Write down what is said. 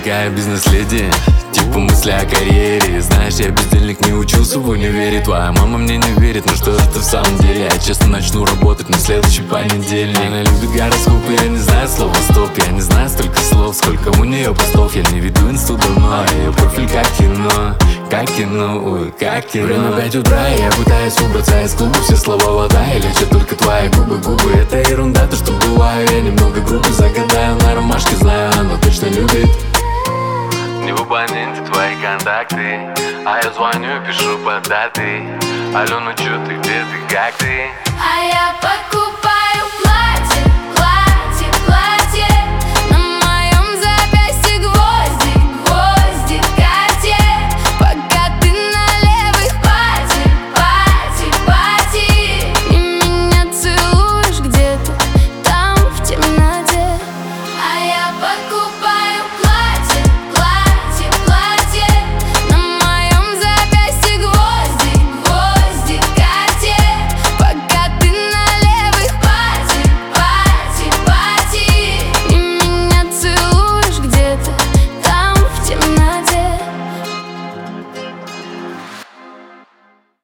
такая бизнес-леди, типа мысли о карьере. Знаешь, я бездельник, не учился в универе. Твоя мама мне не верит, но что это в самом деле? Я честно начну работать на следующий понедельник. Она любит гороскопы, я не знаю слова стоп. Я не знаю столько слов, сколько у нее постов. Я не веду инсту давно, а ее профиль как кино. Как кино, ой, как кино. Время 5 утра, и я пытаюсь убраться из клуба. Все слова вода, и лечат только твои губы. Это ерунда, то что бываю, я немного грубо загадаю на ромашке, знаю, она точно любит. Не в абоненте твои контакты, а я звоню и пишу под даты. Алло, ну чё ты, где ты, как ты? А я покурю.